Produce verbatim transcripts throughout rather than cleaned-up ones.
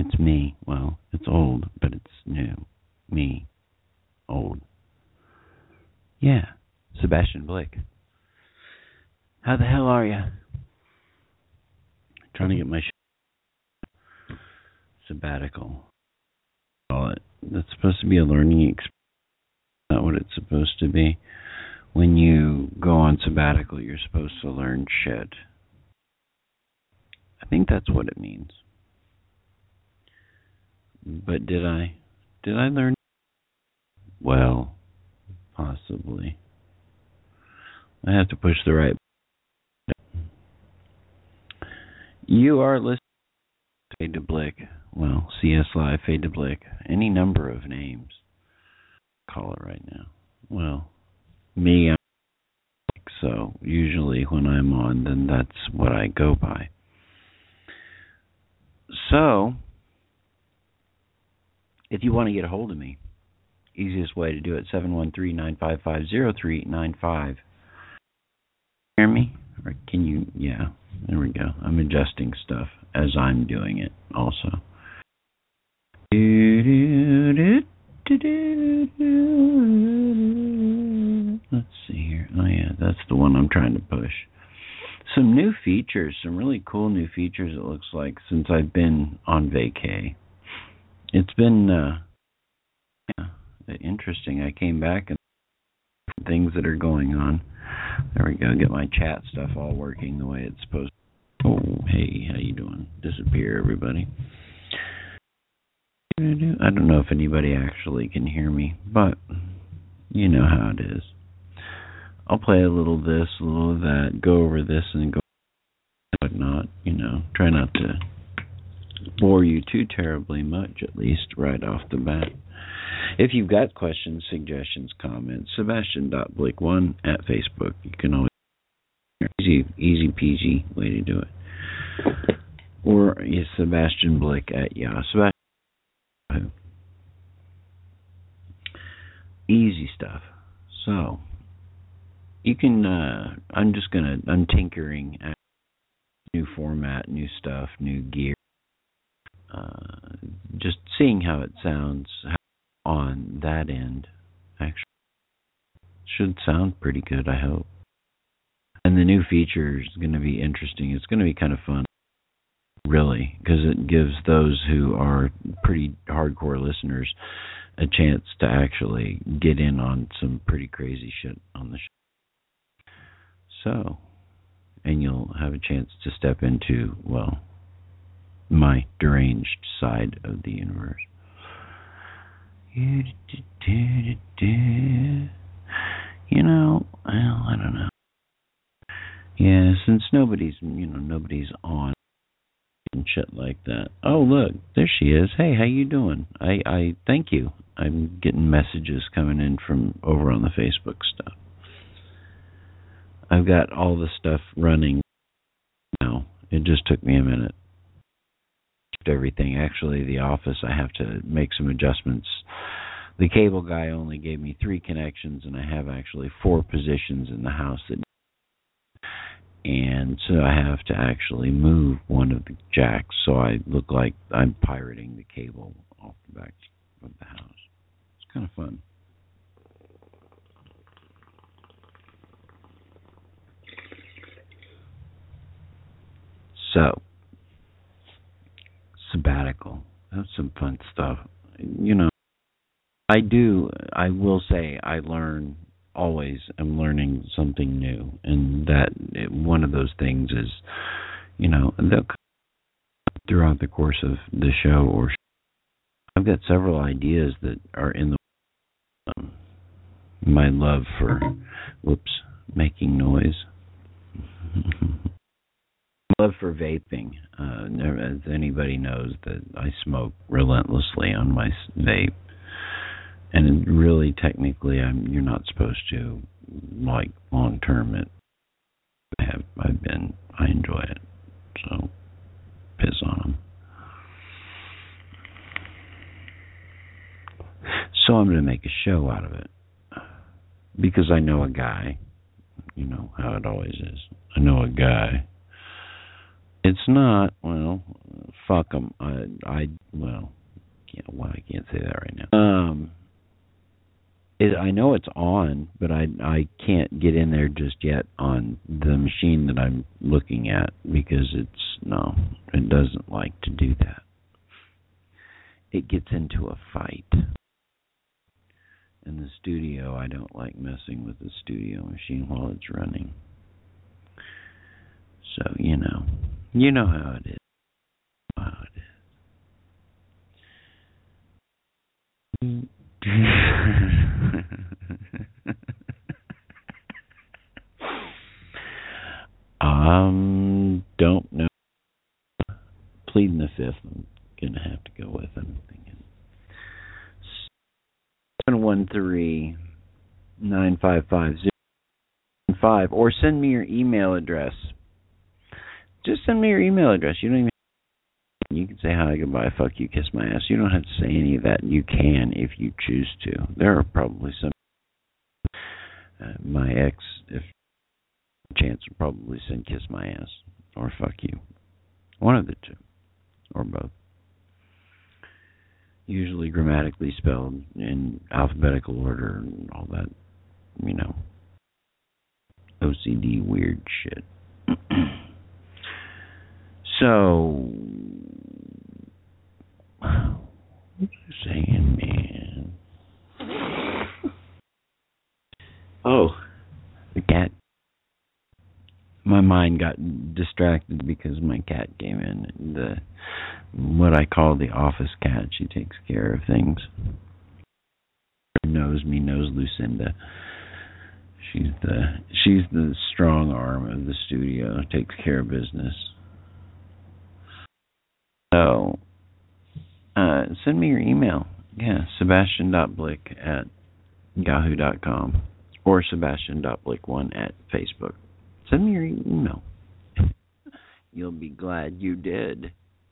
It's me. Well, it's old, but it's new. Me. Old. Yeah. Sebastian Blake. How the hell are you? Trying to get my sh- sabbatical. Call it. That's supposed to be a learning experience. Not what it's supposed to be. When you go on sabbatical, you're supposed to learn shit. I think that's what it means. But did I? Did I learn? Well, possibly. I have to push the right button. You are listening to Fade to Blick. Well, C S Live, Fade to Blick. Any number of names. Call it right now. Well, me, I'm so usually when I'm on, then that's what I go by. So, if you want to get a hold of me, easiest way to do it, seven one three, nine five five, zero three nine five. Hear me? Or can you? Yeah, there we go. I'm adjusting stuff as I'm doing it also. Let's see here. Oh, yeah, that's the one I'm trying to push. Some new features, some really cool new features, it looks like, since I've been on vacay. It's been uh, yeah, interesting. I came back and things that are going on. There we go. Get my chat stuff all working the way it's supposed to. Oh, hey, how you doing? Disappear, everybody. I don't know if anybody actually can hear me, but you know how it is. I'll play a little of this, a little of that, go over this and go whatnot, you know. Try not to bore you too terribly much, at least right off the bat. If you've got questions, suggestions, comments, Sebastian dot Blick one at Facebook. You can always, easy, easy peasy way to do it. Or yes, Sebastian Blick at yeah, Sebastian. Easy stuff. So, you can, uh, I'm just going to, I'm tinkering at new format, new stuff, new gear. Uh, just seeing how it sounds on that end. Actually, should sound pretty good, I hope. And the new feature is going to be interesting. It's going to be kind of fun, really, because it gives those who are pretty hardcore listeners a chance to actually get in on some pretty crazy shit on the show. So, and you'll have a chance to step into, well, my deranged side of the universe. You know, well, I don't know. Yeah, since nobody's, you know, nobody's on and shit like that. Oh, look, there she is. Hey, how you doing? I, I thank you. I'm getting messages coming in from over on the Facebook stuff. I've got all the stuff running now. It just took me a minute. Everything. Actually, the office, I have to make some adjustments. The cable guy only gave me three connections, and I have actually four positions in the house that, and so I have to actually move one of the jacks, so I look like I'm pirating the cable off the back of the house. It's kind of fun. So, sabbatical. That's some fun stuff. You know, I do, I will say I learn, always am learning something new. And that, it, one of those things is, you know, they'll come throughout the course of the show, or I've got several ideas that are in the, um, my love for, whoops, making noise. Love for vaping. Uh, as anybody knows, that I smoke relentlessly on my vape, and really, technically, I'm you're not supposed to, like, long term. It I have I've been I enjoy it, so piss on them. So I'm going to make a show out of it because I know a guy. You know how it always is. I know a guy. It's not. Well, fuck them. I, I, well, can't, well, I can't say that right now. Um, it, I know it's on, but I, I can't get in there just yet on the machine that I'm looking at because it's, no, it doesn't like to do that. It gets into a fight. In the studio, I don't like messing with the studio machine while it's running. So, you know, you know how it is. How it is. um, don't know. Pleading the fifth. I'm gonna have to go with him. seven one three, nine five five, zero five, or send me your email address. Just send me your email address. You don't even you can say hi, goodbye, fuck you, kiss my ass. You don't have to say any of that. You can if you choose to. There are probably some uh, my ex, if chance, would probably send kiss my ass or fuck you. One of the two. Or both. Usually grammatically spelled in alphabetical order and all that, you know, O C D weird shit. So, what was I saying, man? Oh, the cat. My mind got distracted because my cat came in. The what I call the office cat. She takes care of things. Knows me, knows Lucinda. She's the she's the strong arm of the studio. Takes care of business. So, uh, send me your email. Yeah, sebastian dot blick at yahoo dot com or sebastian dot blick one at Facebook. Send me your email. You'll be glad you did.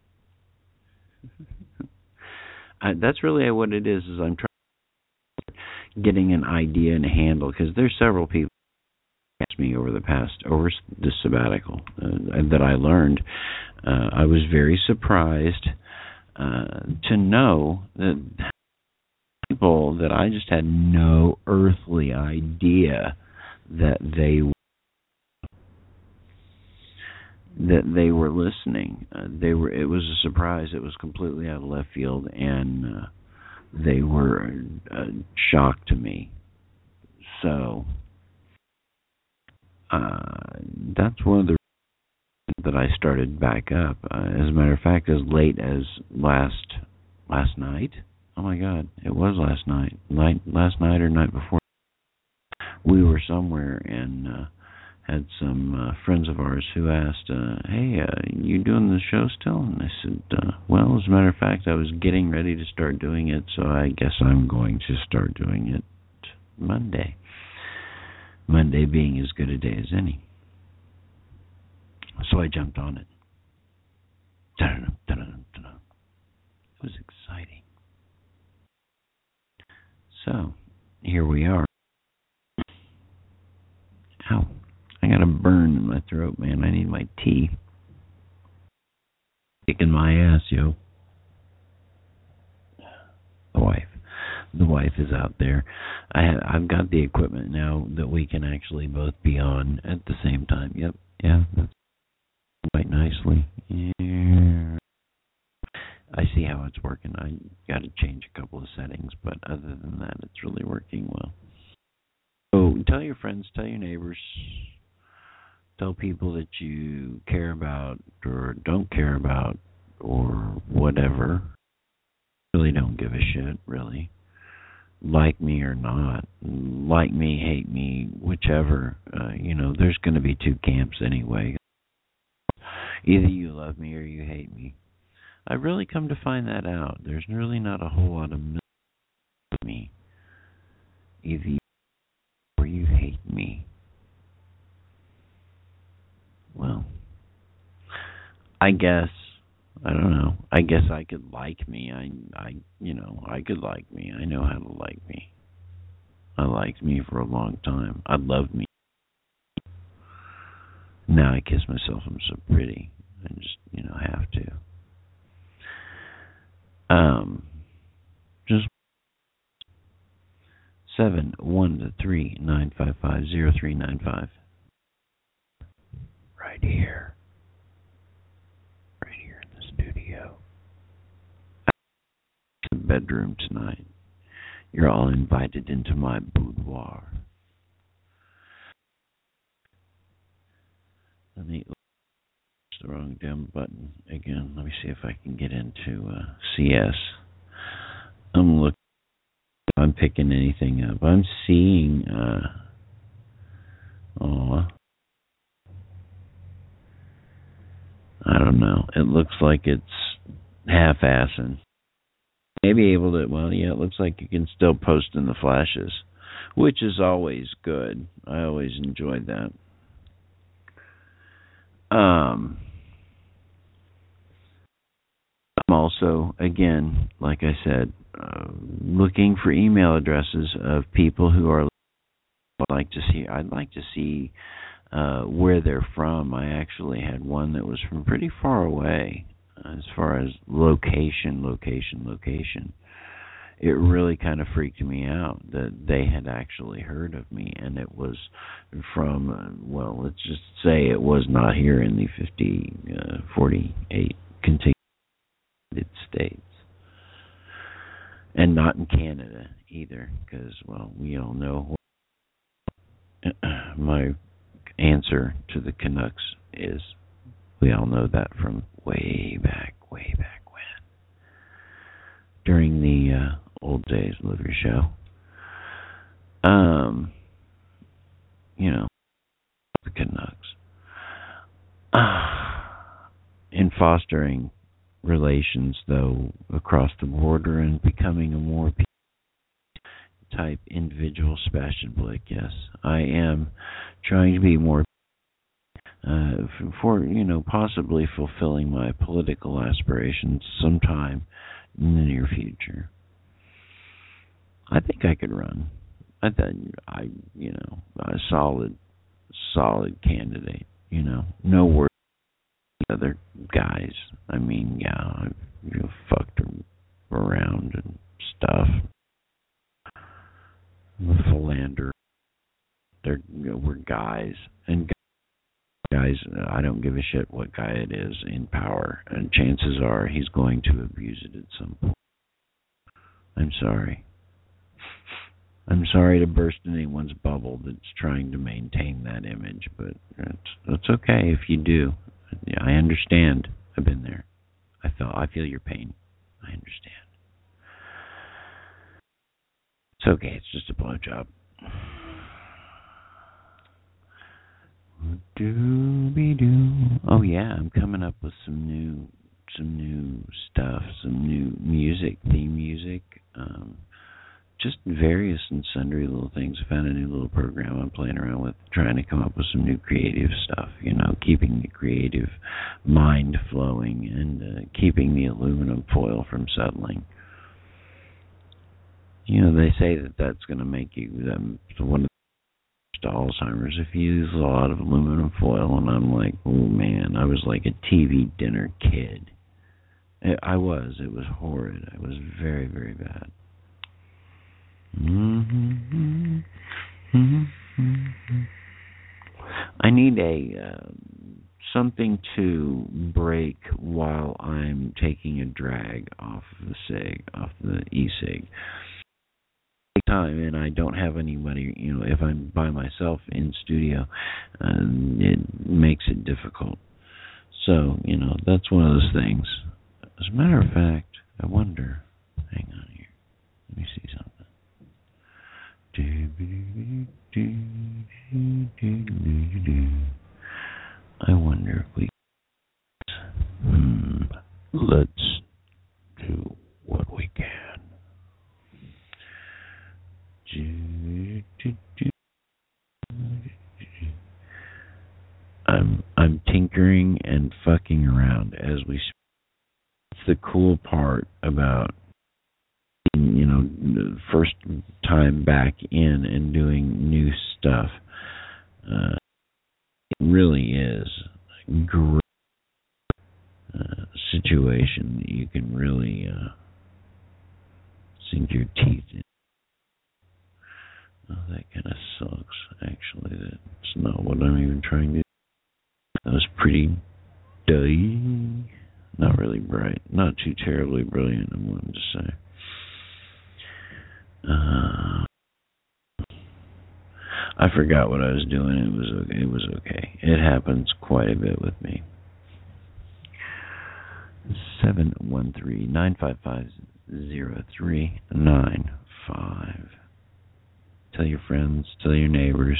I, that's really what it is. Is I'm trying getting an idea and a handle because there's several people who asked me over the past over this sabbatical uh, that I learned. Uh, I was very surprised uh, to know that people that I just had no earthly idea that they that they were listening. Uh, they were. It was a surprise. It was completely out of left field, and uh, they were uh, shocked to me. So uh, that's one of the reasons that I started back up. Uh, as a matter of fact, as late as last last night. Oh my God, it was last night. Night last night or night before. We were somewhere and. Uh, had some uh, friends of ours who asked, uh, hey, uh, you doing the show still? And I said, uh, well, as a matter of fact, I was getting ready to start doing it, so I guess I'm going to start doing it Monday. Monday being as good a day as any. So I jumped on it. Dun-dun, dun-dun, dun-dun. It was exciting. So, here we are. Ow. I got a burn in my throat, man. I need my tea. Kicking my ass, yo. The wife. The wife is out there. I have, I've got the equipment now that we can actually both be on at the same time. Yep. Yeah. That's quite nicely. Yeah. I see how it's working. I got to change a couple of settings, but other than that, it's really working well. So tell your friends, tell your neighbors. Tell people that you care about or don't care about or whatever. Really don't give a shit, really. Like me or not. Like me, hate me, whichever. Uh, you know, there's going to be two camps anyway. Either you love me or you hate me. I've really come to find that out. There's really not a whole lot of me. Either you or you hate me. Well, I guess, I don't know. I guess I could like me. I, I, you know, I could like me. I know how to like me. I liked me for a long time. I loved me. Now I kiss myself. I'm so pretty. I just, you know, have to. Um, just seven one three nine five five zero three nine five. Right here. Right here in the studio. The bedroom tonight. You're all invited into my boudoir. Let me push the wrong damn button again. Let me see if I can get into uh, C S. I'm looking. I'm picking anything up. I'm seeing. Uh, oh, I don't know. It looks like it's half-assing. Maybe able to. Well, yeah. It looks like you can still post in the flashes, which is always good. I always enjoyed that. Um, I'm also, again, like I said, uh, looking for email addresses of people who are I'd like to see. I'd like to see uh, where they're from. I actually had one that was from pretty far away, uh, as far as location, location, location. It really kind of freaked me out that they had actually heard of me, and it was from, uh, well, let's just say it was not here in the fifty, uh, forty-eight contiguous states. And not in Canada either, because, well, we all know what my answer to the Canucks is. We all know that from way back, way back when. During the uh, old days of your show. Um, you know, the Canucks. Uh, in fostering relations, though, across the border and becoming a more type individual, Sebastian Blake, yes, I am trying to be more uh, for, you know, possibly fulfilling my political aspirations sometime in the near future. I think I could run. I thought I, you know, a solid, solid candidate. You know, no worries with other guys. I mean, yeah, I've, you know, fucked around and stuff. The philanderer. They're, you know, we're guys, and guys, I don't give a shit what guy it is in power, and chances are he's going to abuse it at some point. I'm sorry. I'm sorry to burst anyone's bubble that's trying to maintain that image, but it's, it's okay if you do. Yeah, I understand. I've been there. I feel I feel your pain. I understand. It's okay. It's just a blowjob. Dooby-doo. Oh yeah, I'm coming up with some new, some new stuff, some new music, theme music. Um, just various and sundry little things. I found a new little program I'm playing around with, trying to come up with some new creative stuff, you know, keeping the creative mind flowing and uh, keeping the aluminum foil from settling. You know, they say that that's going to make you um, one of the Alzheimer's if you use a lot of aluminum foil, and I'm like, oh man, I was like a T V dinner kid. I was. It was horrid. It was very, very bad. Mm-hmm. Mm-hmm. I need a uh, something to break while I'm taking a drag off of the cig, off the e-cig. Time, and I don't have anybody. You know, if I'm by myself in studio, uh, it makes it difficult. So, you know, that's one of those things. As a matter of fact, I wonder. Hang on here. Let me see something. I wonder if we. Hmm. Let's do what we can. I'm I'm tinkering and fucking around as we speak. It's the cool part about, you know, the first time back in and doing new stuff. Uh, it really is great situation that you can really uh, sink your teeth in. Oh, that kind of sucks, actually. That's not what I'm even trying to do. That was pretty dull. Not really bright. Not too terribly brilliant, I'm willing to say. Uh, I forgot what I was doing. It was okay. It was okay. It happens quite a bit with me. seven one three, nine five five, zero three nine five. Tell your friends, tell your neighbors.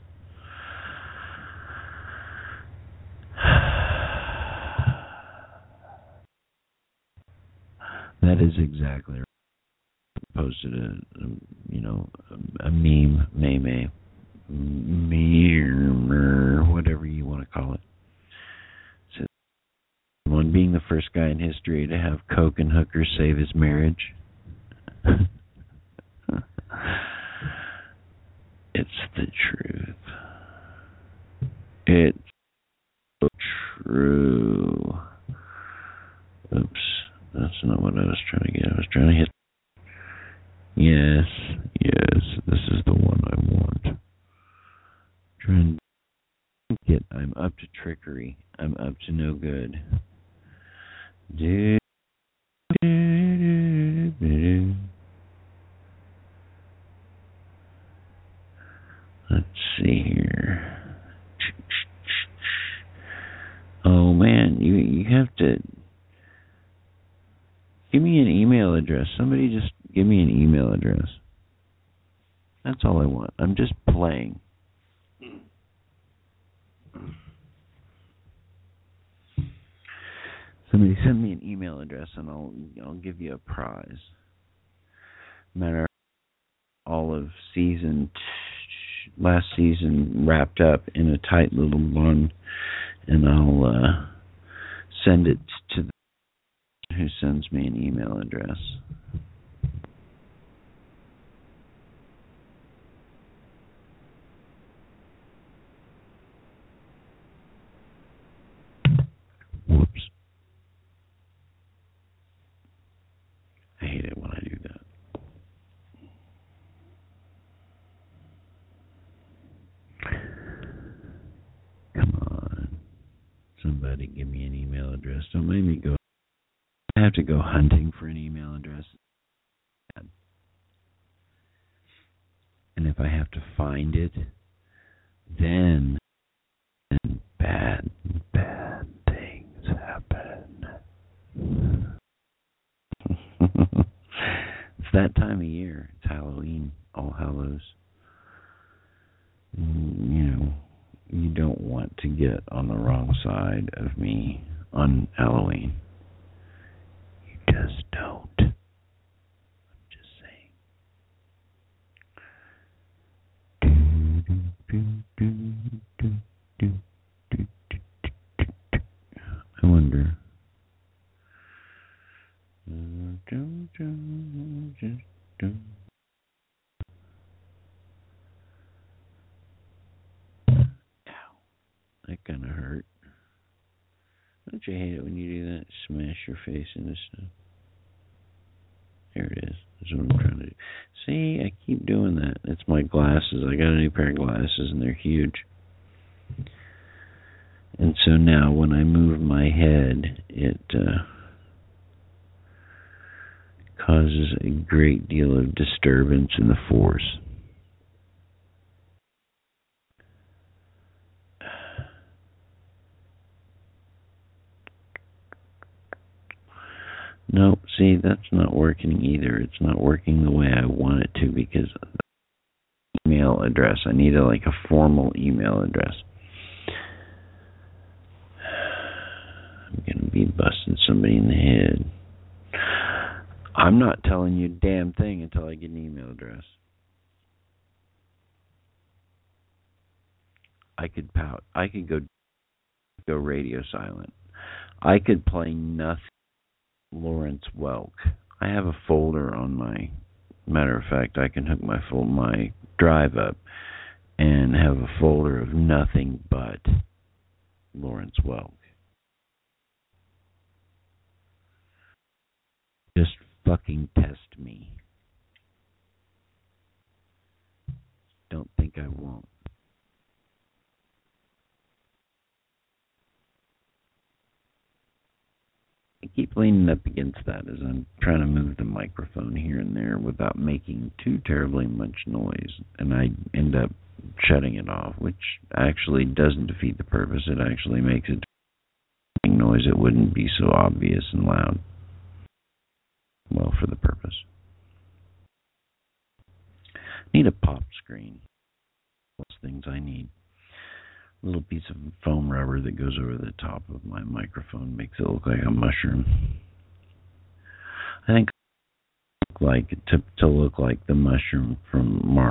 That is exactly right. Posted a, a you know, a, a meme, meme, meme, whatever you want to call it. So, one being the first guy in history to have coke and hookers save his marriage. It's the truth. It's so true. Oops, that's not what I was trying to get. I was trying to hit. Yes, yes, this is the one I want. Trying to get. I'm up to trickery. I'm up to no good. Do, do, do, do, do. Let's see here. Oh man, you you have to give me an email address. Somebody just give me an email address. That's all I want. I'm just playing. Somebody send me an email address and I'll I'll give you a prize. Matter of all of season t- last season wrapped up in a tight little bun, and I'll uh, send it to the who sends me an email address. Whoops. I hate it when I do that. Come on. Somebody give me an email address. Don't make me go. I have to go hunting for an email address. And if I have to find it, then, then bad, bad things happen. It's that time of year. It's Halloween, All Hallows. You know, you don't want to get on the wrong side of me on Halloween. You just don't. I'm just saying. I wonder. That kind of hurt. Don't you hate it when you do that? Smash your face into stuff. There it is. That's what I'm trying to do. See, I keep doing that. It's my glasses. I got a new pair of glasses, and they're huge. And so now when I move my head, it uh, causes a great deal of disturbance in the force. No, see, that's not working either. It's not working the way I want it to because of the email address. I need a, like a formal email address. I'm going to be busting somebody in the head. I'm not telling you a damn thing until I get an email address. I could pout. I could go go radio silent. I could play nothing. Lawrence Welk. I have a folder on my. Matter of fact, I can hook my full my drive up and have a folder of nothing but Lawrence Welk. fucking test me. Don't think I won't. I keep leaning up against that as I'm trying to move the microphone here and there without making too terribly much noise, and I end up shutting it off, which actually doesn't defeat the purpose. It actually makes it noise. It wouldn't be so obvious and loud. Well, for the purpose. Need a pop screen. Those things I need. A little piece of foam rubber that goes over the top of my microphone makes it look like a mushroom. I think it look like to to look like the mushroom from Mario.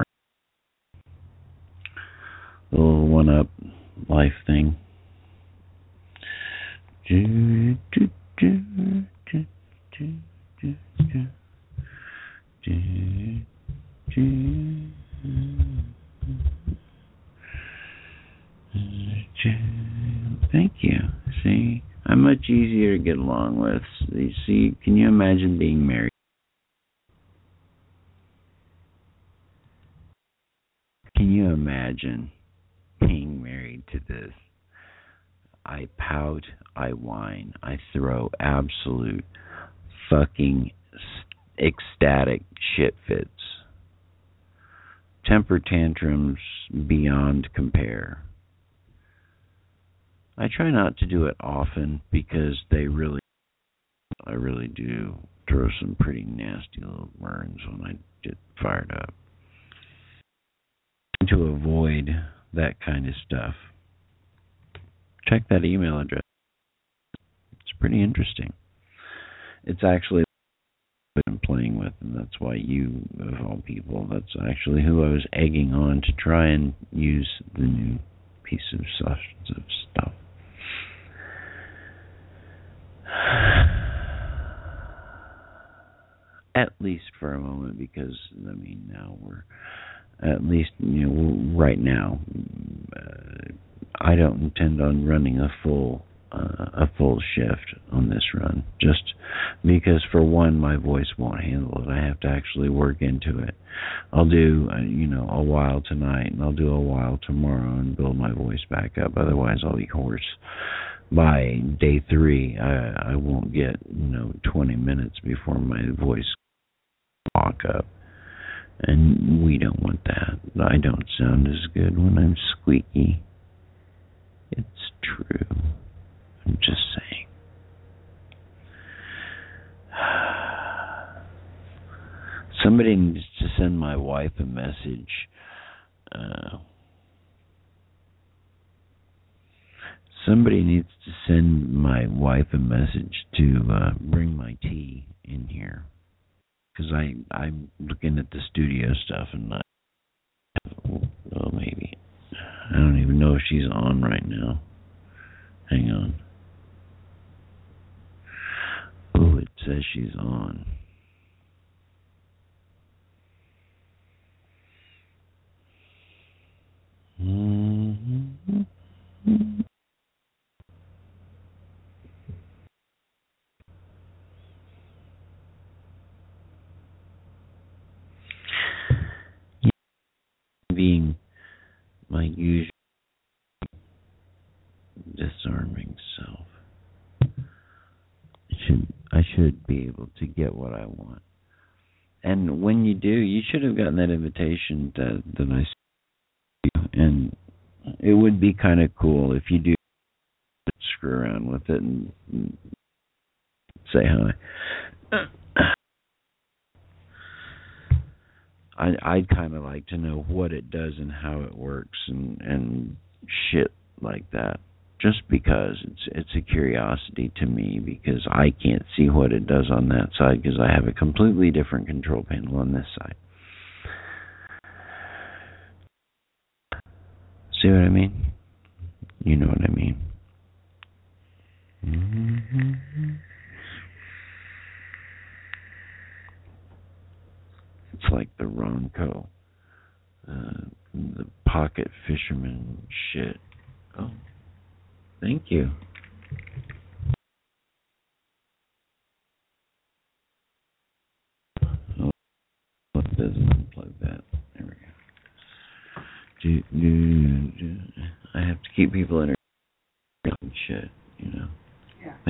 The little one up life thing. Do, do, do, do, do, do, do, do, do. Thank you. See, I'm much easier to get along with. You see, can you imagine being married? Can you imagine being married to this? I pout, I whine, I throw absolute fucking ecstatic shit fits. Temper tantrums beyond compare. I try not to do it often because they really, I really do throw some pretty nasty little burns when I get fired up. To avoid that kind of stuff, check that email address. It's pretty interesting. It's actually what I'm playing with, and that's why you, of all people, that's actually who I was egging on to try and use the new piece of stuff. stuff. At least for a moment, because, I mean, now we're, at least, you know, right now, uh, I don't intend on running a full, uh, a full shift on this run, just because, for one, my voice won't handle it. I have to actually work into it. I'll do, uh, you know, a while tonight, and I'll do a while tomorrow and build my voice back up. Otherwise, I'll be hoarse. By day three, I, I won't get, you know, twenty minutes before my voice walk up. And we don't want that. I don't sound as good when I'm squeaky. It's true. I'm just saying. Somebody needs to send my wife a message. Uh, somebody needs to send my wife a message to uh, bring my tea in here. Because I, I'm looking at the studio stuff and I, well, maybe. I don't even know if she's on right now. Hang on. Oh, it says she's on. Mm-hmm. Being my usual disarming self. Should I should be able to get what I want. And when you do, you should have gotten that invitation that, that I sent you. And it would be kind of cool if you do screw around with it and, and say hi. I, I'd kind of like to know what it does and how it works and, and shit like that. Just because it's it's a curiosity to me, because I can't see what it does on that side because I have a completely different control panel on this side. See what I mean? You know what I mean. Mm-hmm. It's like the Ronco, uh, the pocket fisherman shit. Oh, thank you. It doesn't unplug that. There we go. Do, do, do. I have to keep people in and shit, you know. Yeah.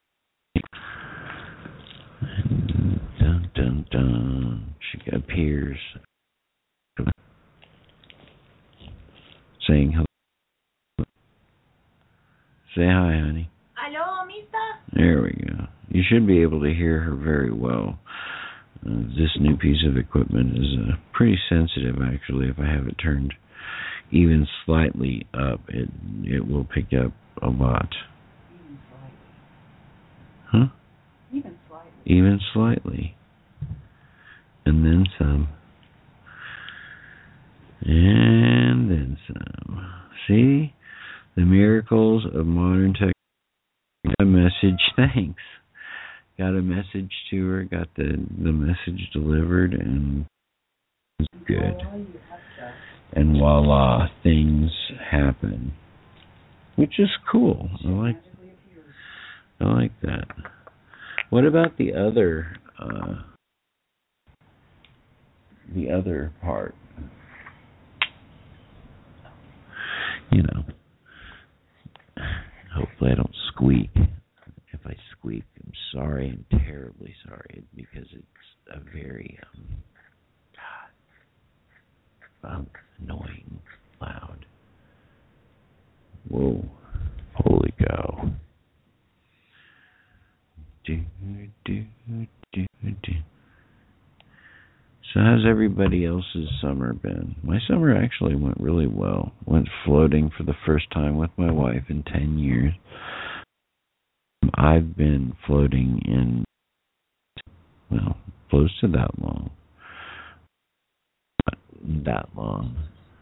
Dun dun dun. She appears, saying hello. Say hi, honey. Hello, mister. There we go. You should be able to hear her very well. Uh, this new piece of equipment is uh, pretty sensitive, actually. If I have it turned even slightly up, it it will pick up a lot. Even slightly. Huh? Even slightly. Even slightly. And then some. And then some. See? The miracles of modern technology. Got a message, thanks. Got a message to her, got the, the message delivered, and it's good. And voila, things happen. Which is cool. I like I like that. What about the other uh, the other part? You know. Hopefully I don't squeak. If I squeak, I'm sorry. I'm terribly sorry because it's a very um, God, annoying, loud. Whoa. Holy cow. Do, do, do, do. So how's everybody else's summer been? My summer actually went really well. Went floating for the first time with my wife in ten years. I've been floating in, well, close to that long. Not that long.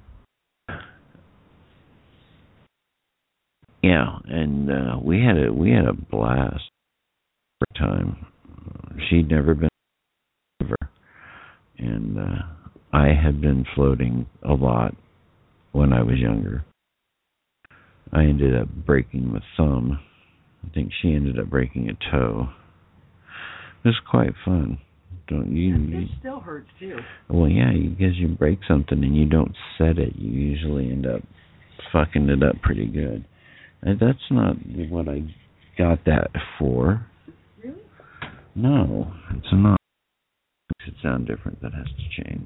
Yeah, and uh, we had a we had a blast for time. She'd never been over, and uh, I had been floating a lot when I was younger. I ended up breaking my thumb. I think she ended up breaking a toe. It was quite fun. Don't you? It still hurts too. Well, yeah, because you break something and you don't set it, you usually end up fucking it up pretty good. And that's not what I got that for. Really? No, it's not. It should sound different. That has to change.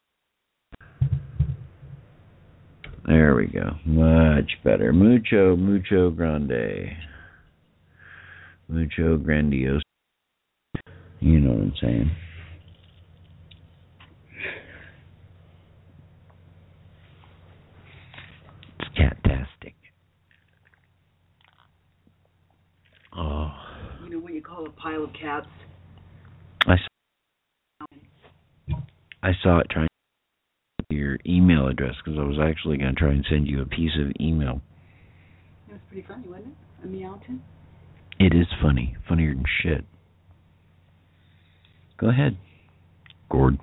There we go. Much better. Mucho, mucho grande. Mucho grandiose. You know what I'm saying. It's catastic. Oh. You know what you call a pile of cats? I saw, I saw it trying to get your email address because I was actually going to try and send you a piece of email. It was pretty funny, wasn't it? A meowton? It is funny. Funnier than shit. Go ahead. Gord.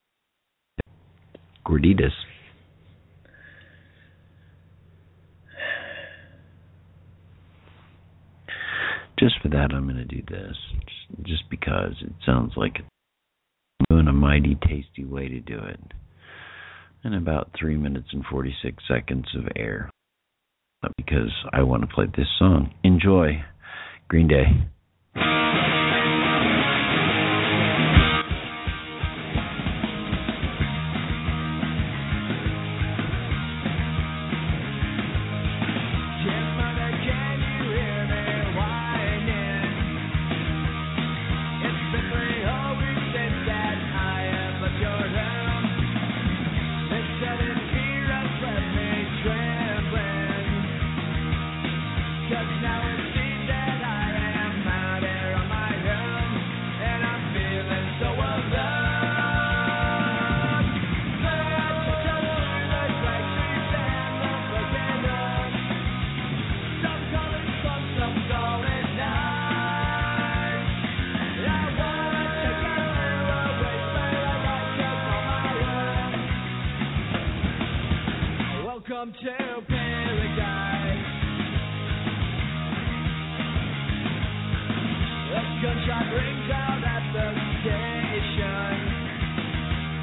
Gorditas. Just for that, I'm going to do this. Just, just because it sounds like I'm doing a mighty tasty way to do it. And about three minutes and forty-six seconds of air. Because I want to play this song. Enjoy. Green Day. Welcome to paradise. The gunshot rings out at the station.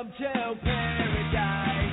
Welcome to paradise.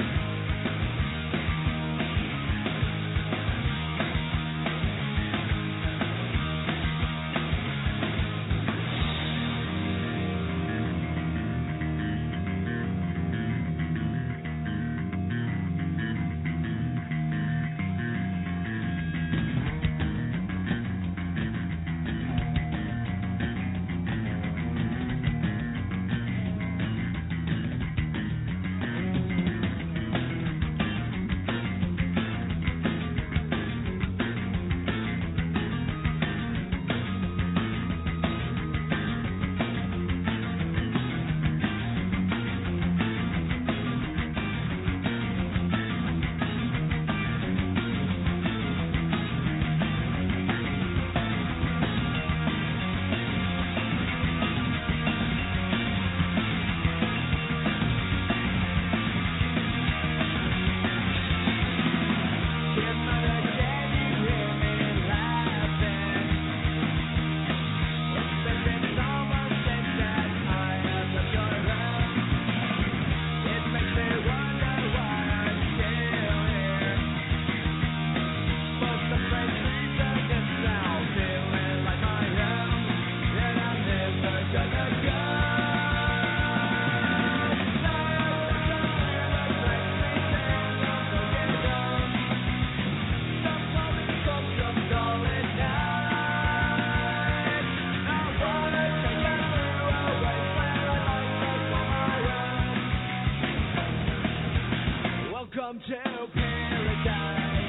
Welcome to paradise.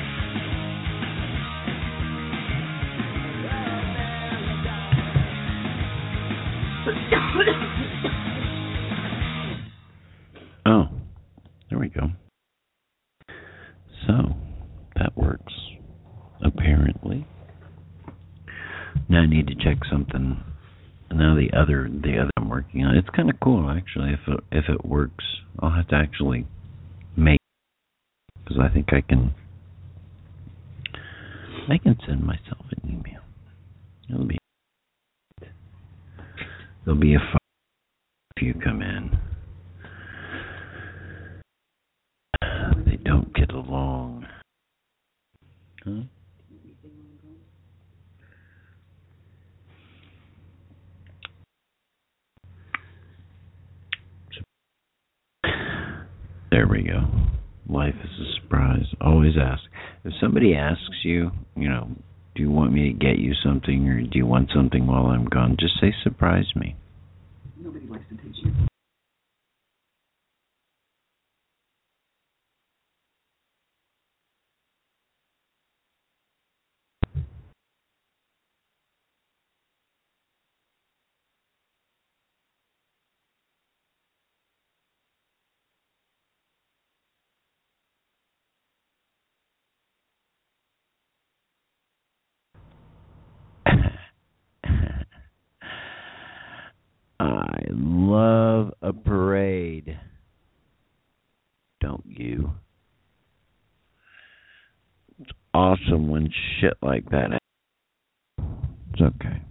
Oh, there we go. So, that works, apparently. Now I need to check something. Now the other, the other I'm working on. It's kind of cool, actually. If it, if it works, I'll have to actually make. Because I think I can. I can send myself an email. It'll be. There'll be a file if you come in. They don't get along. Huh? There we go. Life is a surprise. Always ask. If somebody asks you, you know, do you want me to get you something or do you want something while I'm gone? Just say surprise me. Nobody likes to teach you. I love a parade. Don't you? It's awesome when shit like that happens. It's okay.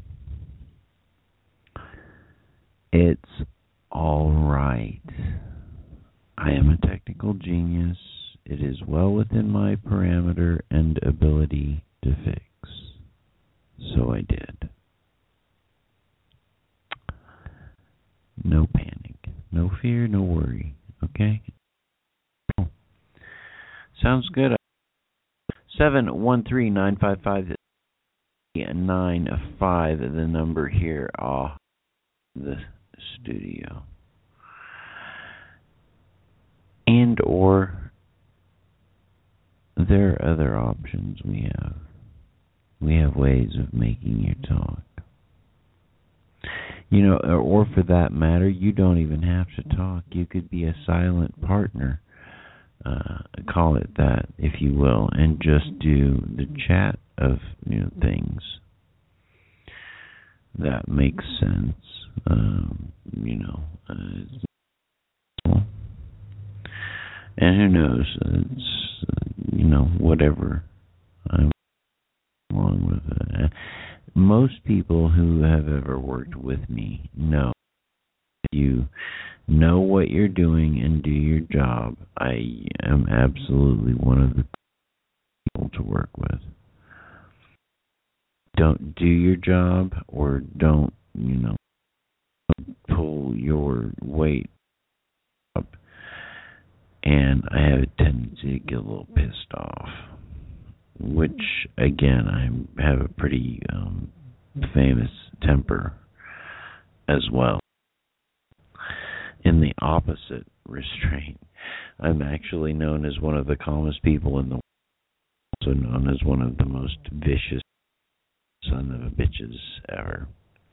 It's all right. I am a technical genius. It is well within my parameter and ability to fix. So I did. No panic, no fear, no worry. Okay? Sounds good. seven one three nine five five nine five, the number here off the studio. And or there are other options we have. We have ways of making you talk. You know, or for that matter, you don't even have to talk. You could be a silent partner, uh, call it that, if you will, and just do the chat of, you know, things that makes sense. Um, you know, uh, and who knows? It's, you know, whatever. I'm along with it. Most people who have ever worked with me know you know what you're doing and do your job, I am absolutely one of the people to work with. Don't do your job, or don't, you know, pull your weight up, and I have a tendency to get a little pissed off, which, again, I have a pretty um, famous temper as well. In the opposite restraint, I'm actually known as one of the calmest people in the world, also known as one of the most vicious son of a bitches ever.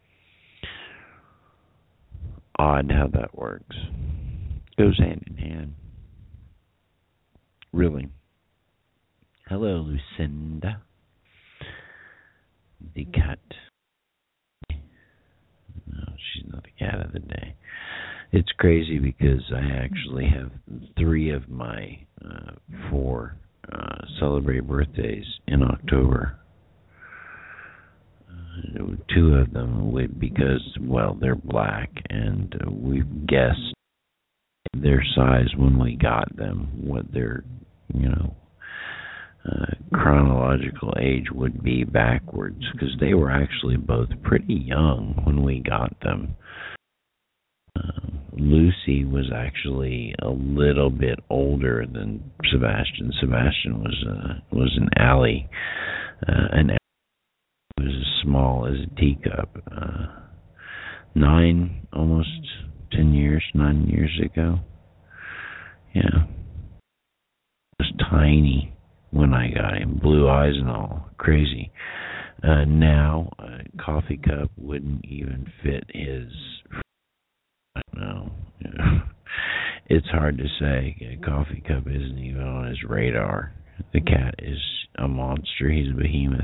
Odd how that works. Goes hand in hand. Really. Hello, Lucinda. The cat. No, she's not the cat of the day. It's crazy because I actually have three of my uh, four uh, celebrate birthdays in October. Uh, two of them would, because, well, they're black, and uh, we guessed their size when we got them, what their, you know, uh, chronological age would be backwards, because they were actually both pretty young when we got them. Uh, Lucy was actually a little bit older than Sebastian. Sebastian was uh, was an alley, uh, an alley was as small as a teacup. Uh, nine, almost ten years, nine years ago. Yeah, was tiny when I got him, blue eyes and all, crazy. Uh, now, a coffee cup wouldn't even fit his. I don't know. It's hard to say. A coffee cup isn't even on his radar. The cat is a monster. He's a behemoth.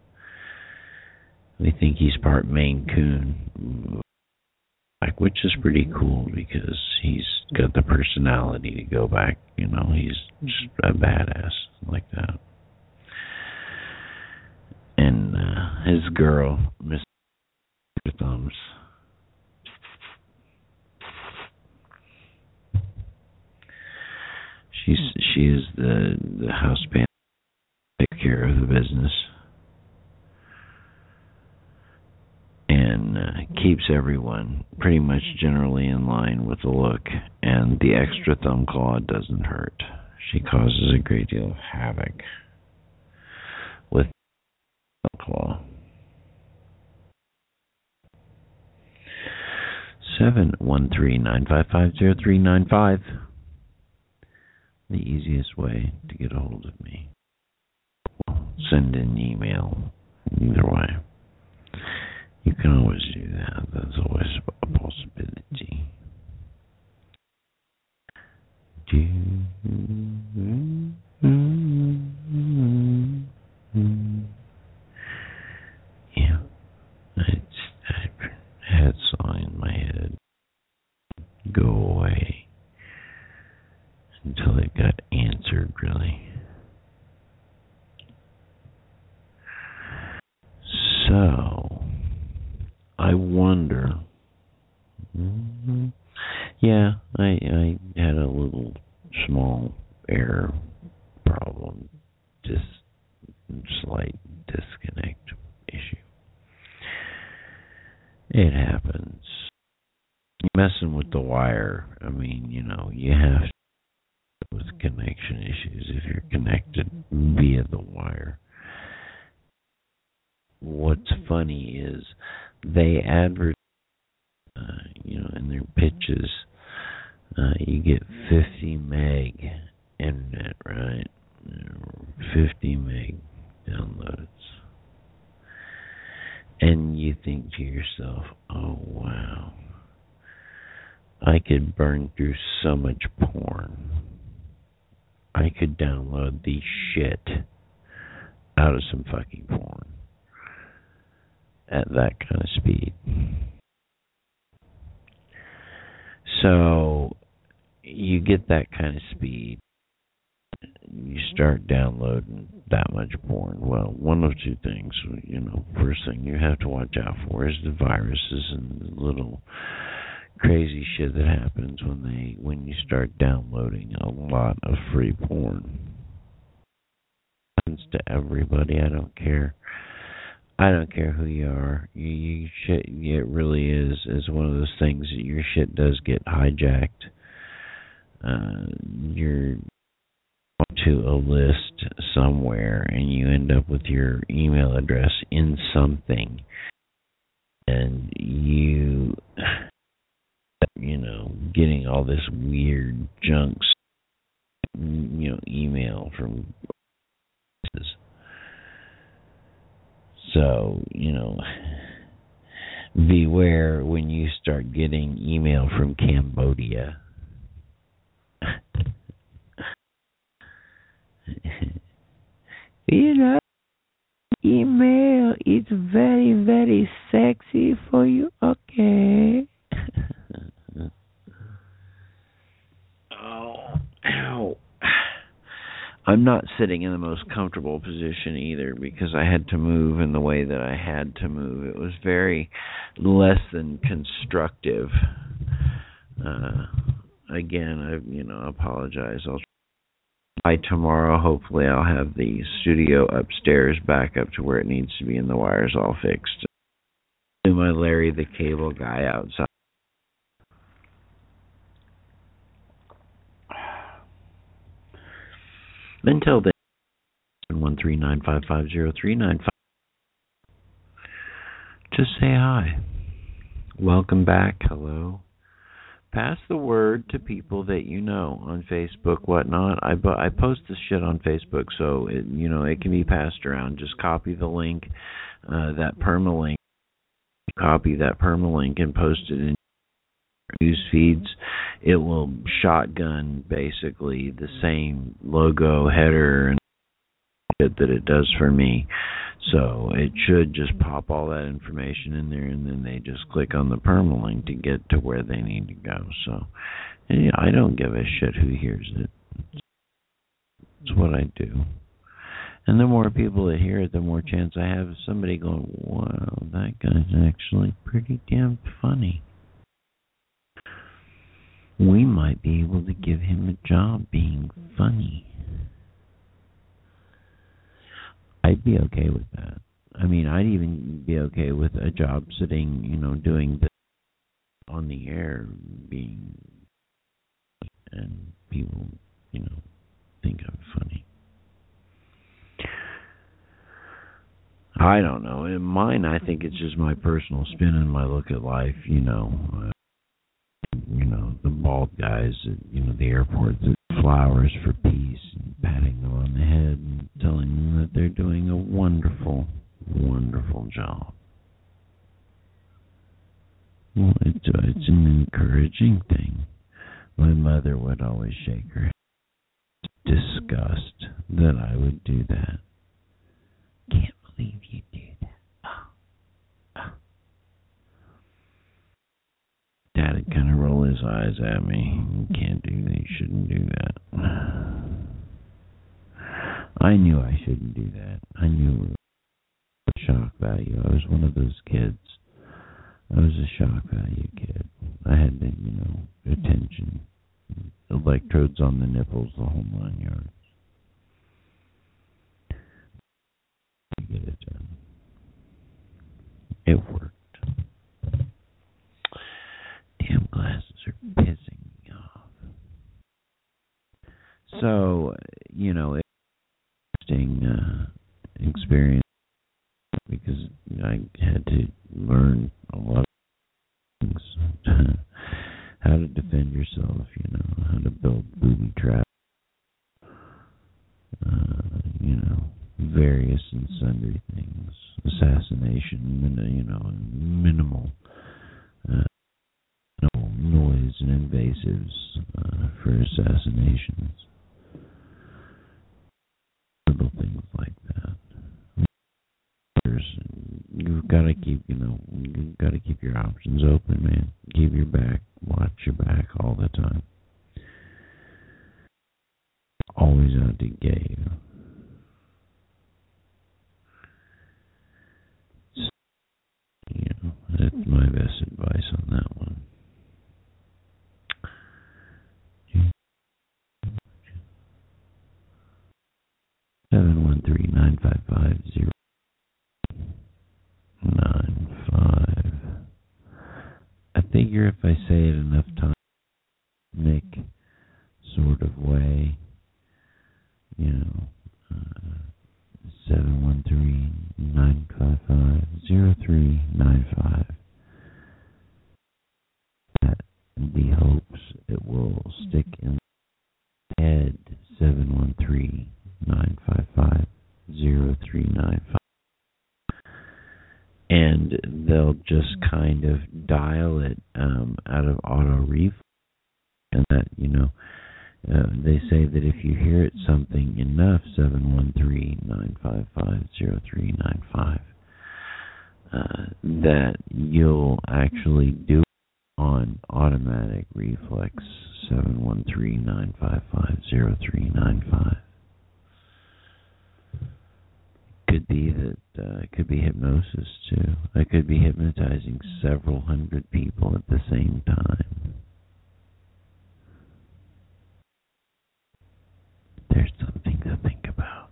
We think he's part Maine Coon, which is pretty cool because he's got the personality to go back. You know, he's just a badass like that. And uh, his girl, Miss Thumbs. She's she is the the house band, take care of the business, and uh, keeps everyone pretty much generally in line with the look. And the extra thumb claw doesn't hurt. She causes a great deal of havoc with the thumb claw. Seven one three nine five five zero three nine five. The easiest way to get a hold of me. Well, send an email. Either way. You can always do that. That's always a possibility. Do yeah. It's, I had a song in my head. Go away. Until it got answered, really. So, I wonder. Mm-hmm. Yeah, I I had a little small error problem, just slight disconnect issue. It happens. Messing with the wire. I mean, you know, you have to. With connection issues if you're connected via the wire. What's funny is they advertise, uh, you know, in their pitches, uh, you get fifty meg internet, right? fifty meg downloads. And you think to yourself, oh wow, I could burn through so much porn. I could download the shit out of some fucking porn at that kind of speed. So you get that kind of speed, you start downloading that much porn. Well, one of two things, you know, first thing you have to watch out for is the viruses and the little crazy shit that happens when they when you start downloading a lot of free porn. It happens to everybody. I don't care. I don't care who you are. You, you shit. It really is is one of those things that your shit does get hijacked. Uh, you're to a list somewhere, and you end up with your email address in something, and you, you know, getting all this weird junk, you know, email from places. So, you know, beware when you start getting email from Cambodia. You know, email is very, very sexy for you, okay? Oh, ow. I'm not sitting in the most comfortable position either because I had to move in the way that I had to move. It was very less than constructive. Uh, again, I you know apologize. I'll try tomorrow. Hopefully, I'll have the studio upstairs back up to where it needs to be and the wires all fixed. Do my Larry the Cable Guy outside. Until then, one three nine five five zero three nine five. Just say hi. Welcome back. Hello. Pass the word to people that you know on Facebook, whatnot. I I post this shit on Facebook, so it you know it can be passed around. Just copy the link, uh, that permalink. Copy that permalink and post it in news feeds. It will shotgun basically the same logo, header, and shit that it does for me. So it should just pop all that information in there, and then they just click on the permalink to get to where they need to go. So yeah, I don't give a shit who hears it. It's what I do. And the more people that hear it, the more chance I have of somebody going, wow, that guy's actually pretty damn funny. We might be able to give him a job being funny. I'd be okay with that. I mean, I'd even be okay with a job sitting, you know, doing the on the air being, and people, you know, think I'm funny. I don't know. In mine, I think it's just my personal spin and my look at life, you know. Uh, you know, the bald guys at, you know, the airport, the flowers for peace, and patting them on the head and telling them that they're doing a wonderful, wonderful job. Well, it's, uh, it's an encouraging thing. My mother would always shake her head, disgust that I would do that. Can't believe you do that. Oh. Oh. Dad would kind of roll his eyes at me. You can't do that. You shouldn't do that. I knew I shouldn't do that. I knew it was shock value. I was one of those kids. I was a shock value kid. I had the, you know, attention, electrodes on the nipples, the whole nine yards. I get it done. It worked. Damn glasses are pissing me off. So, you know, interesting uh, experience because I had to learn a lot of things. How to defend yourself, you know, how to build booby traps, uh, you know, various and sundry things. Assassination, you know, minimal, uh, no noise and invasives uh, for assassinations. Little things like that. There's, you've got to keep, you know, you've got to keep your options open, man. Keep your back, watch your back all the time. Always out to get you. So, you know, that's my best advice on that one. figure if I say it enough times, Nick sort of way, you know, uh, seven one three, nine five five, zero three nine five. That the hopes it will stick in the head, seven one three, nine five five, zero three nine five. And they'll just kind of dial it um, out of auto reflex. And that, you know, uh, they say that if you hear it something enough, seven one three, nine five five, zero three nine five, uh, that you'll actually do it on automatic reflex, seven one three, nine five five, zero three nine five. Could be that uh, it could be hypnosis too. I could be hypnotizing several hundred people at the same time. There's something to think about.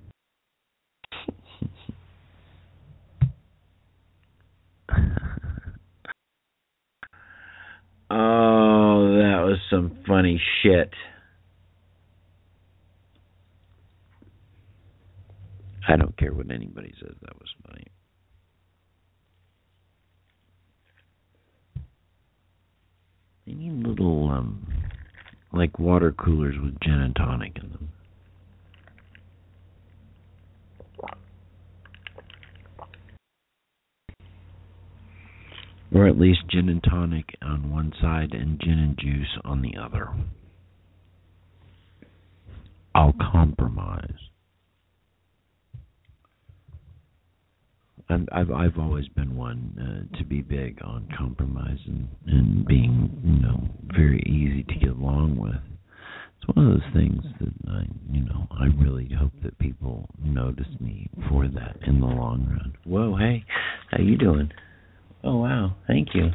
Oh, that was some funny shit. I don't care what anybody says, that was funny. They need little, um, like water coolers with gin and tonic in them. Or at least gin and tonic on one side and gin and juice on the other. I'll compromise. I'm, I've I've always been one uh, to be big on compromise and, and being, you know, very easy to get along with. It's one of those things that I, you know, I really hope that people notice me for that in the long run. Whoa, hey, how you doing? Oh, wow, thank you.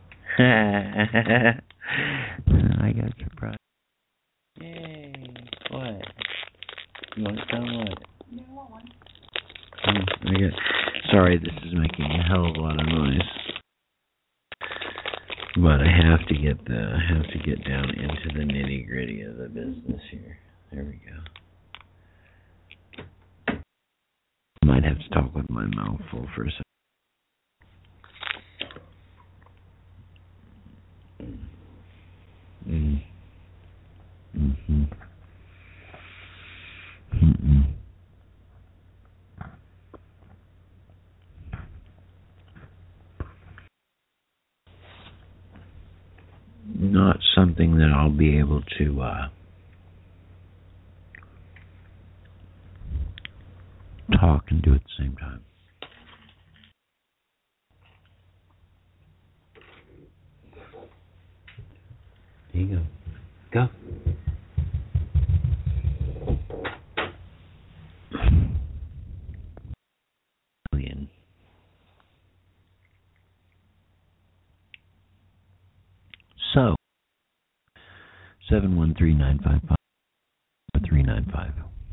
I got surprised. Yay, what? You want some what? No, I want one. Oh, I got, sorry, this is making a hell of a lot of noise. But I have to get the I have to get down into the nitty gritty of the business here. There we go. Might have to talk with my mouth full for a second. Mm. Mm-hmm. Mm-mm. Not something that I'll be able to uh, talk and do at the same time. There you go. Go. So, seven one three, nine five five, three nine five.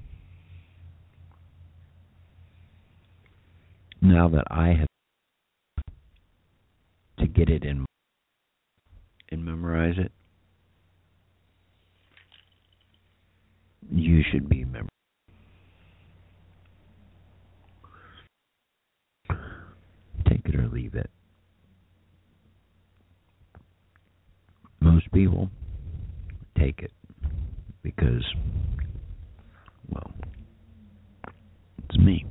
Now that I have to get it in and memorize it, you should be memorized. Take it or leave it. Most people take it because, well, it's me.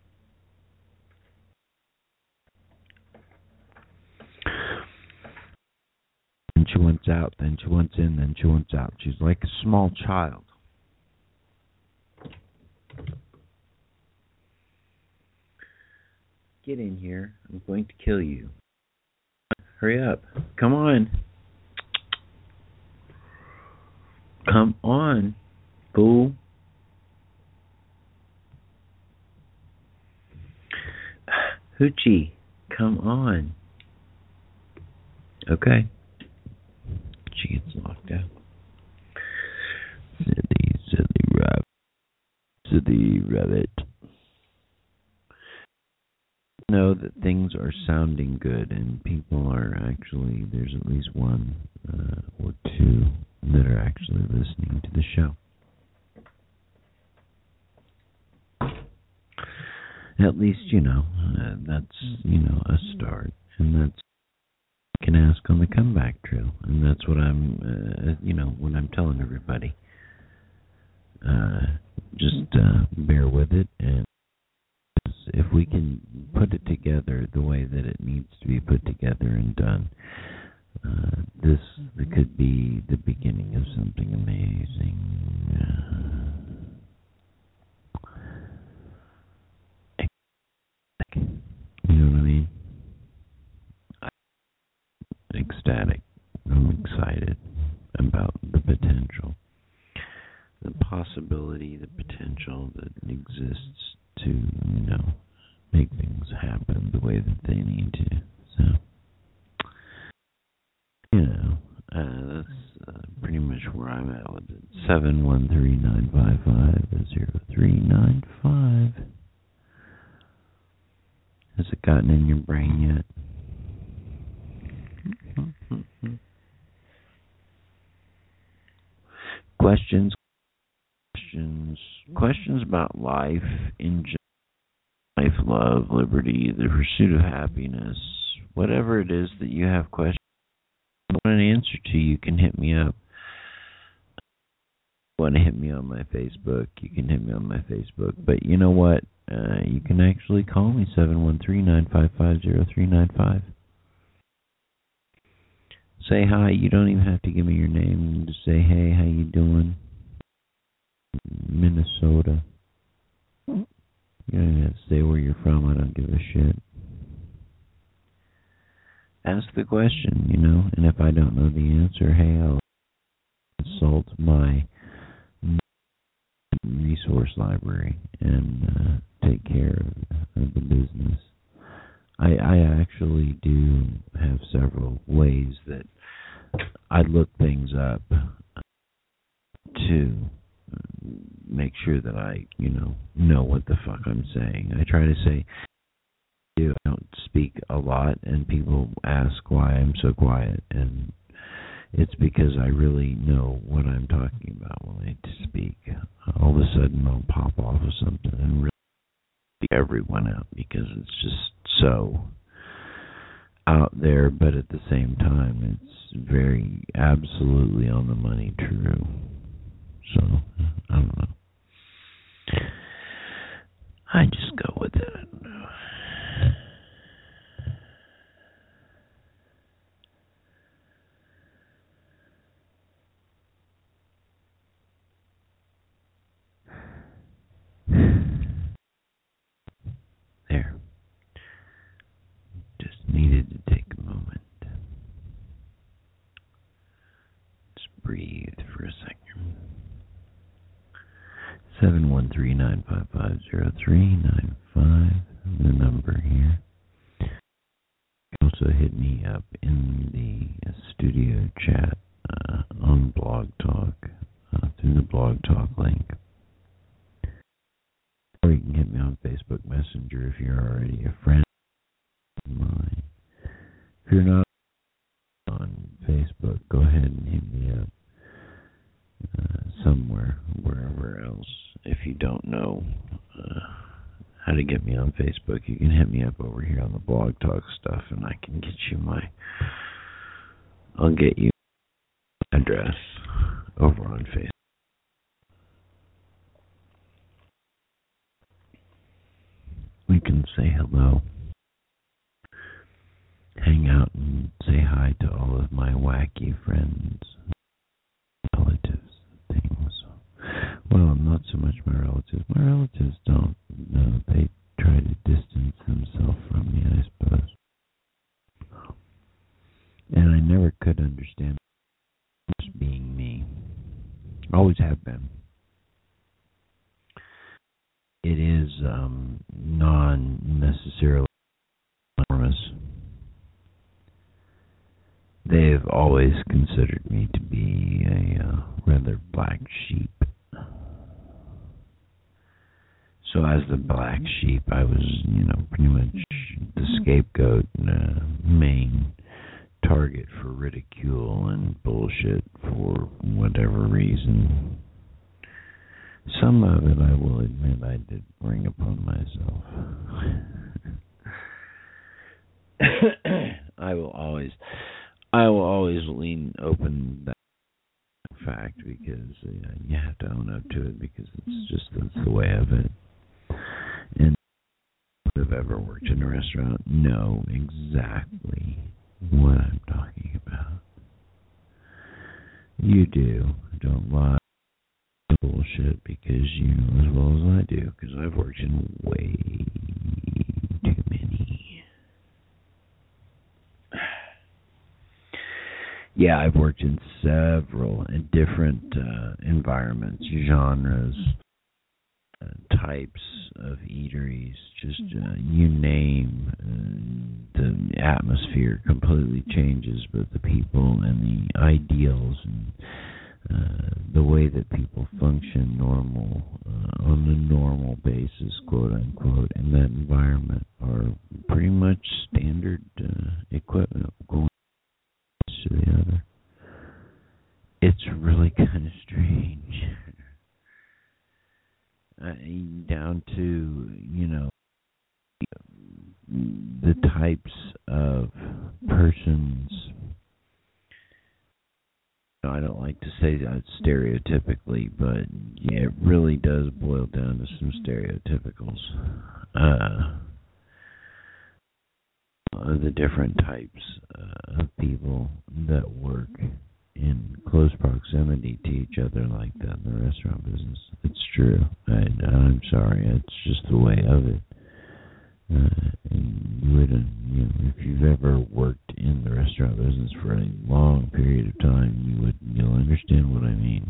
Then she wants out, then she wants in, then she wants out. She's like a small child. Get in here. I'm going to kill you. Hurry up. Come on. Come on, fool. Hoochie, come on. Okay. She gets locked out. Silly, silly rabbit. Silly rabbit. know that things are sounding good and people are actually, there's at least one uh, or two that are actually listening to the show. At least, you know, uh, that's, you know, a start. And that's, I can ask on the comeback trail. And that's what I'm, uh, you know, what I'm telling everybody. Uh, just uh, bear with it, and if we can put it together the way that it needs to be put together and done, uh, this could be the beginning of something amazing. Uh, you know what I mean? I'm ecstatic. I'm excited about the potential. The possibility, the potential that exists to, you know, make things happen the way that they need to. So, you know, uh, that's uh, pretty much where I'm at with it. seven one three nine five five zero three nine five. Has it gotten in your brain yet? Questions? Questions, questions about life in general, life, love, liberty, the pursuit of happiness, whatever it is that you have questions you want an answer to, you can hit me up. If you want to hit me on my Facebook, you can hit me on my Facebook. But you know what? Uh, you can actually call me seven one three nine five five zero three nine five. Say hi. You don't even have to give me your name. Just say, hey, how you doing? Minnesota. You don't have to say where you're from. I don't give a shit. Ask the question, you know, and if I don't know the answer, hey, I'll consult my resource library and uh, take care of, of the business. I, I actually do have several ways that I look things up to make sure that I, you know, know what the fuck I'm saying. I try to say, I don't speak a lot, and people ask why I'm so quiet, and it's because I really know what I'm talking about when I speak. All of a sudden, I'll pop off of something and really freak everyone out because it's just so out there, but at the same time, it's very absolutely on the money true. So, I don't know. I just go with it. I don't know. There. Just needed to take a moment. Just breathe for a second. seven one three nine five five zero three nine five, the number here. You can also hit me up in the studio chat uh, on Blog Talk, uh, through the Blog Talk link. Or you can hit me on Facebook Messenger if you're already a friend of mine. If you're not on Facebook, go ahead and hit me up uh, somewhere, wherever else. If you don't know uh, how to get me on Facebook, you can hit me up over here on the Blog Talk stuff, and I can get you my, I'll get you my address over on Facebook. We can say hello, hang out, and say hi to all of my wacky friends, relatives, things. Well, not so much my relatives. My relatives don't know. They try to distance themselves from me, I suppose. And I never could understand just being me. Always have been. It is um, non-necessarily enormous. They've always considered me to be a uh, rather black sheep. So as the black sheep, I was, you know, pretty much scapegoat and a main target for ridicule and bullshit for whatever reason. Some of it, I will admit, I did bring upon myself. I will always, I will always lean open that fact because uh, you have to own up to it because it's just that's the way of it. And if I've ever worked in a restaurant, know exactly what I'm talking about. You do. Don't lie. Bullshit because you know as well as I do because I've worked in way too many. Yeah, I've worked in several and different uh, environments, genres, uh, types of eateries, just uh, you name, uh, the atmosphere completely changes, but the people and the ideals and uh, the way that people function normal, uh, on a normal basis, quote unquote, in that environment are pretty much standard uh, equipment going to the other. It's really kind of strange. uh, down to, you know, the types of persons. I don't like to say that stereotypically, but yeah, it really does boil down to some stereotypicals. Uh, the different types uh, of people that work in close proximity to each other like that in the restaurant business. It's true. I, I'm sorry. It's just the way of it. Uh, and you wouldn't, you know, if you've ever worked in the restaurant business for a long period of time, you would, you'll understand what I mean.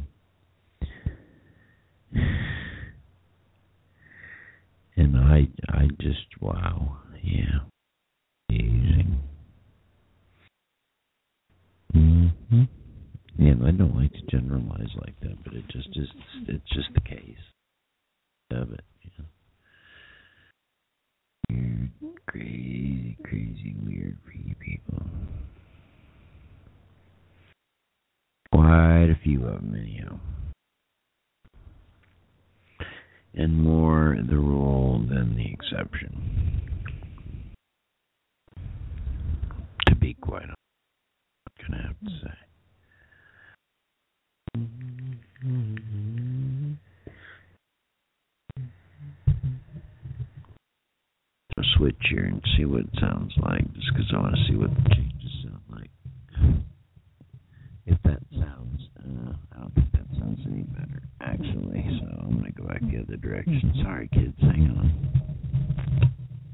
And I, I just, wow, yeah, amazing. Mm-hmm. Yeah, I don't like to generalize like that, but it just is, it's just the case of it, you know. Weird, crazy, crazy, weird people. Quite a few of them, anyhow. And more the rule than the exception. To be quite honest, I'm going to have to say. I'll switch here and see what it sounds like, just because I want to see what the changes sound like. If that sounds, uh, I don't think that sounds any better, actually, so I'm going to go back the other direction. Sorry, kids, hang on.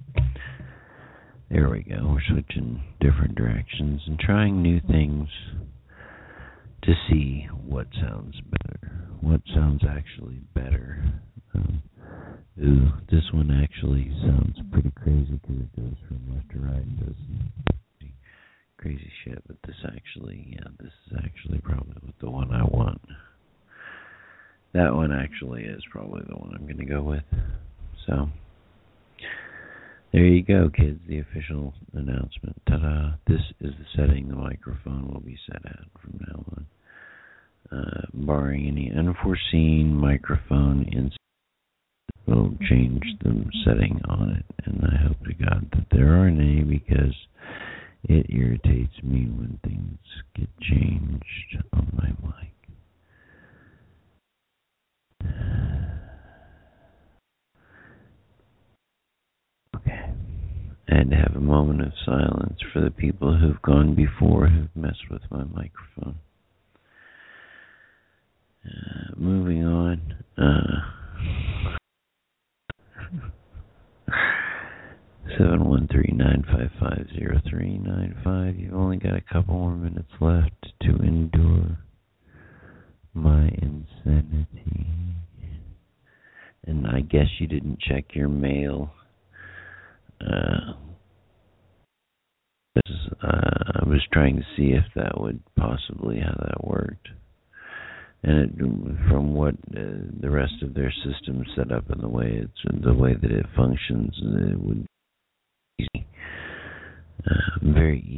There we go. We're switching different directions and trying new things to see what sounds better, what sounds actually better. Um, ooh, this one actually sounds pretty crazy because it goes from left to right and does some crazy shit, but this actually, yeah, this is actually probably the one I want. That one actually is probably the one I'm going to go with. So, there you go, kids, the official announcement. Ta-da! This is the setting the microphone will be set at from now on. Uh, barring any unforeseen microphone incident, we'll change the setting on it, and I hope to God that there aren't any, because it irritates me when things get changed on my mic. Okay. I had to have a moment of silence for the people who've gone before, who've messed with my microphone. Uh, moving on. Uh, seven one three, nine five five, zero three nine five. You've only got a couple more minutes left to endure my insanity. And I guess you didn't check your mail. Uh, this, uh, I was trying to see if that would possibly how that worked. And it, from what uh, the rest of their system is set up and the way it's the way that it functions, it would be easy.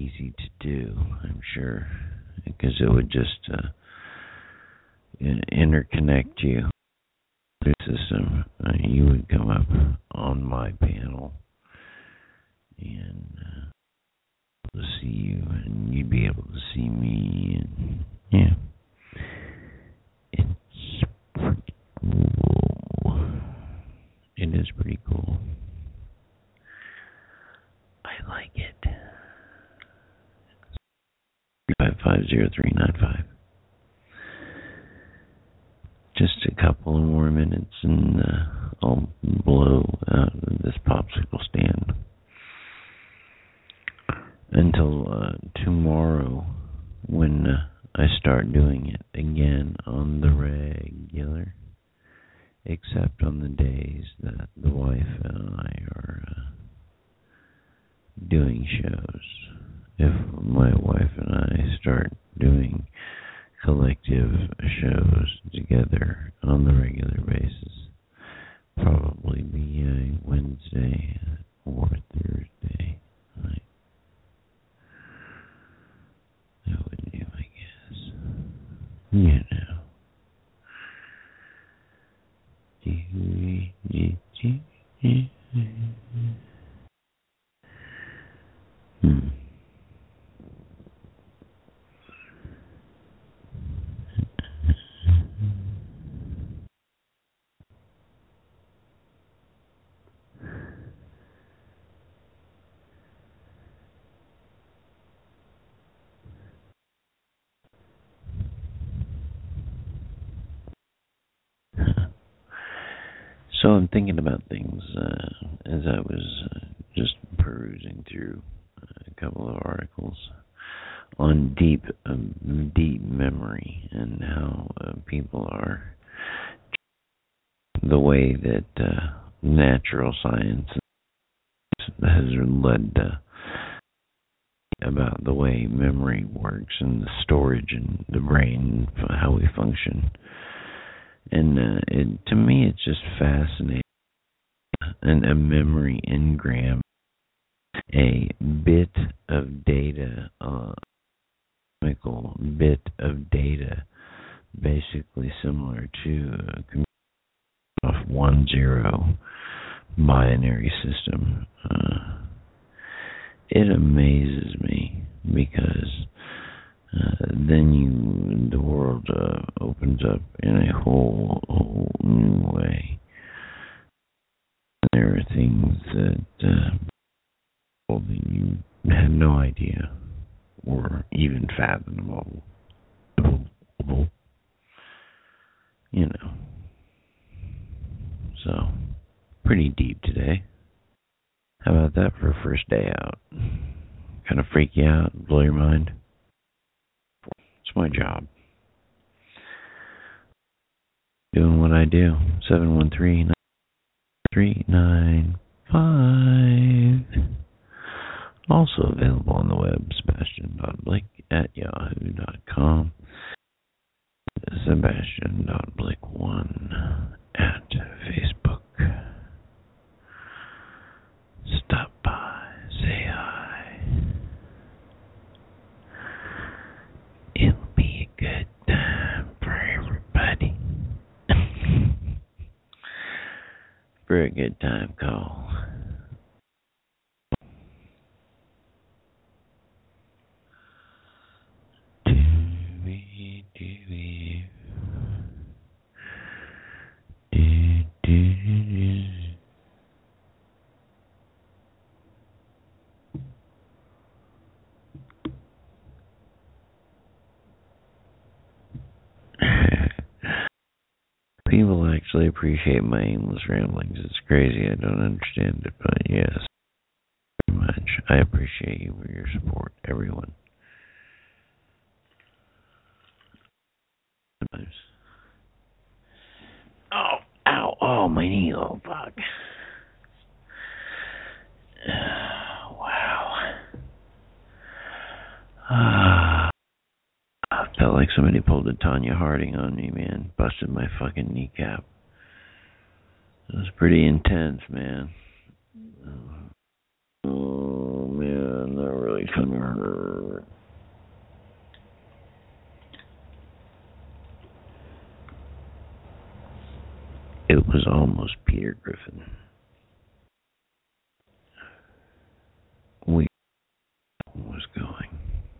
easy to do, I'm sure, because it would just uh, interconnect you to the system. Uh, you would come up on my panel and uh, to see you, and you'd be able to see me, and yeah, it's pretty cool. It is pretty cool. I like it. Five five zero three nine five. Just a couple of more minutes, and uh, I'll blow out of this popsicle stand. Until uh, tomorrow, when uh, I start doing it again on the regular, except on the days that the wife and I are uh, doing shows. If my wife and I start doing collective shows together on the regular basis, probably be a Wednesday or Thursday night. That would do, I guess. You know. Hmm. So I'm thinking about things uh, as I was uh, just perusing through a couple of articles on deep, um, deep memory and how uh, people are the way that uh, natural science has led uh, about the way memory works and the storage in the brain, how we function. And uh, it, to me, it's just fascinating. And a memory engram, a bit of data, uh, chemical bit of data, basically similar to a computer of one zero binary system. Uh, it amazes me because uh, then you the world uh, opens up in a whole whole new way. There are things that uh, you had no idea were even fathomable. You know. So, pretty deep today. How about that for a first day out? Kind of freak you out, blow your mind? It's my job. Doing what I do. seven one three, nine three nine five. Also available on the web, sebastian dot blick at yahoo dot com. sebastian dot blick one at Facebook. Stop by, say hi. It'll be a good time for everybody. For a good time call. People actually appreciate my aimless ramblings. It's crazy. I don't understand it, but yes, very much. I appreciate you for your support, everyone. Sometimes. Oh, ow, oh, my knee, oh, fuck. Wow. Ah. I felt like somebody pulled a Tanya Harding on me, man. Busted my fucking kneecap. It was pretty intense, man. Oh, man, that really stomach's gonna hurt. It was almost Peter Griffin. We was going.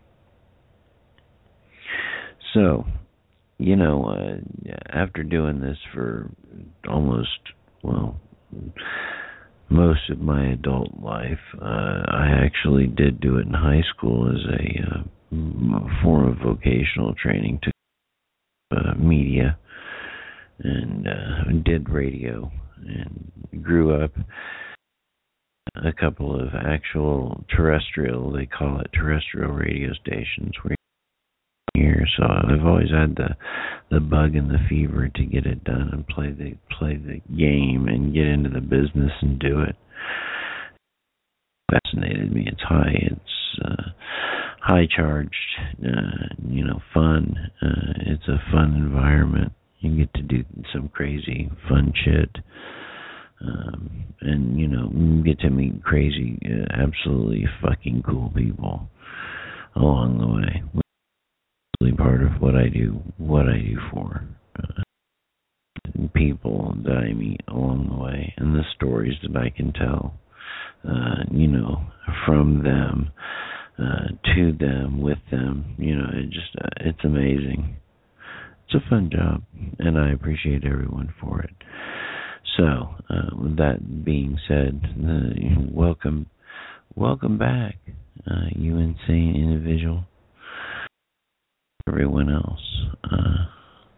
So, you know, uh, after doing this for almost, well, most of my adult life, uh, I actually did do it in high school as a uh, form of vocational training to uh, media, and uh, did radio, and grew up a couple of actual terrestrial, they call it terrestrial radio stations, where here, so I've always had the the bug and the fever to get it done and play the play the game and get into the business and do it. Fascinated me. It's high. It's uh, high charged. Uh, you know, fun. Uh, it's a fun environment. You get to do some crazy fun shit, um, and you know, you get to meet crazy, uh, absolutely fucking cool people along the way. Part of what I do, what I do for uh, people that I meet along the way, and the stories that I can tell, uh, you know, from them, uh, to them, with them. You know, it just uh, it's amazing. It's a fun job, and I appreciate everyone for it. So, uh, with that being said, uh, welcome, welcome back, uh, you insane individual. Everyone else. Uh,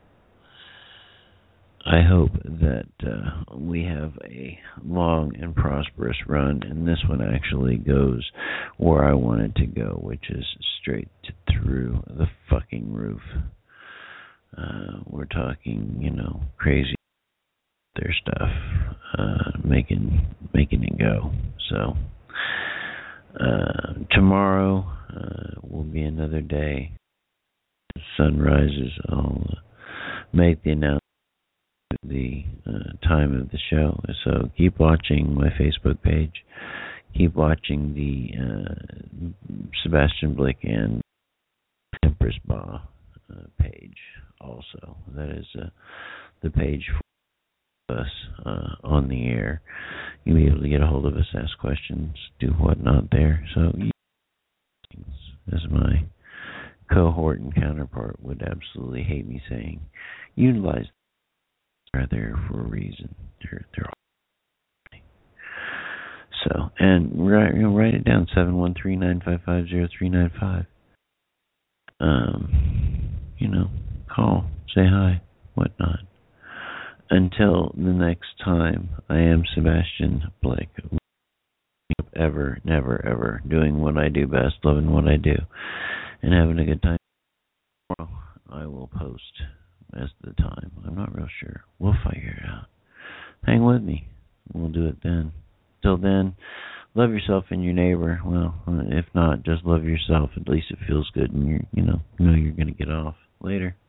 I hope that uh, we have a long and prosperous run, and this one actually goes where I want it to go, which is straight through the fucking roof. Uh, we're talking, you know, crazy their stuff, uh, making making it go. So uh, tomorrow uh, will be another day. Sun rises, I'll uh, make the announcement of the uh, time of the show. So keep watching my Facebook page. Keep watching the uh, Sebastian Blick and Empress Ba uh, page also. That is uh, the page for us uh, on the air. You'll be able to get a hold of us, ask questions, do whatnot there. So as my cohort and counterpart would absolutely hate me saying, utilize them. Are there for a reason. They're they're all. So, and write you know, write it down, seven one three, nine five five, zero three nine five. Um, you know, call, say hi, whatnot. Until the next time, I am Sebastian Blake. Ever, never, ever doing what I do best, loving what I do, and having a good time. Tomorrow I will post as the time. I'm not real sure. We'll figure it out. Hang with me. We'll do it then. Till then, love yourself and your neighbor. Well, if not, just love yourself. At least it feels good, and you you know know you're gonna get off later.